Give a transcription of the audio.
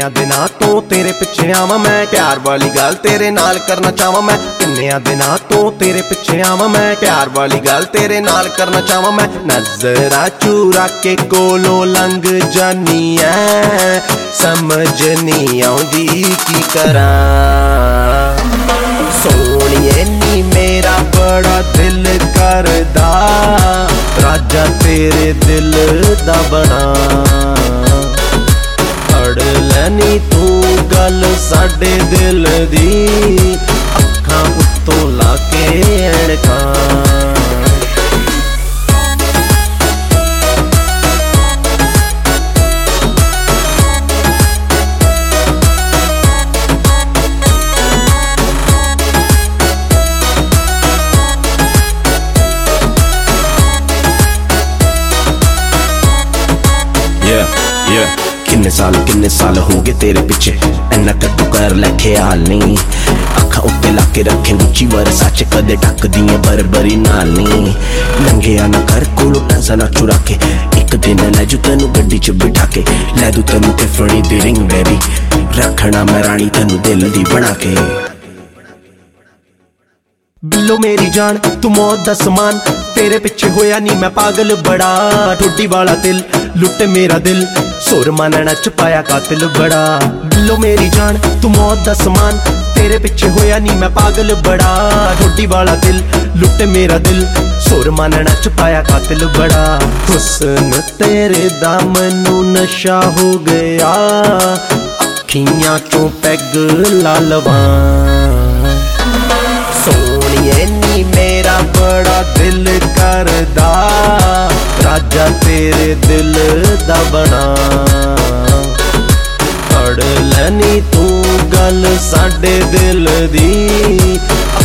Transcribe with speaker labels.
Speaker 1: किन्निया दिनां तो तेरे पिछे आवां मैं, प्यार वाली गल तेरे नाल करना चाहवां मैं। किन्निया दिनां तो तेरे पिछे आवां मैं, प्यार वाली गल तेरे नाल करना चाहवां मैं। नजरा चूरा के कोलों लंघ जानी ऐ, समझ नहीं आउंदी की करां। सोहणिए नी मेरा बड़ा दिल करदा, राजा तेरे दिल दा बना। फड़ लैनी तू गल साडे दिल दी, अखां उत्तों लाके ऐनकां। किन्ने साल हो गए तेरे पिछे, इन्ना कट्टू कर लै ख्याल नहीं। अखा उत्ते लाके रखे उच्ची वर सच, कदे ढकदियां बरबरी नाल नहीं। नंगेया ना कर कोलों नजर ना चुरा के, एक दिन लैजू तेनू गड्डी च बिठा के। लैदू तेनू टिफनी दी रिंग बेबी, रखना मैं रानी तेनू दिल दी बना के। बिल्लो मेरी जान तू मौत दा समान, तेरे पिछे होया नी मैं पागल बड़ा। ठोडी वाला दिल लुटे मेरा दिल, सुर मानना च पाया कातिल बड़ा। बिल्लो मेरी जान तू मौत दा समान, तेरे पिछे होया नी मैं पागल बड़ा। ठोडी वाला दिल लुटे मेरा दिल, सुर मानना च पाया कातिल बड़ा। हुस्न तेरे दा मैनू नशा हो गया, अखियां चों पैग ला लवां। सोहणिए नी मेरा बड़ा दिल करदा, राजा तेरे दिल दा बना। फड़ लैनी तू गल साडे दिल दी,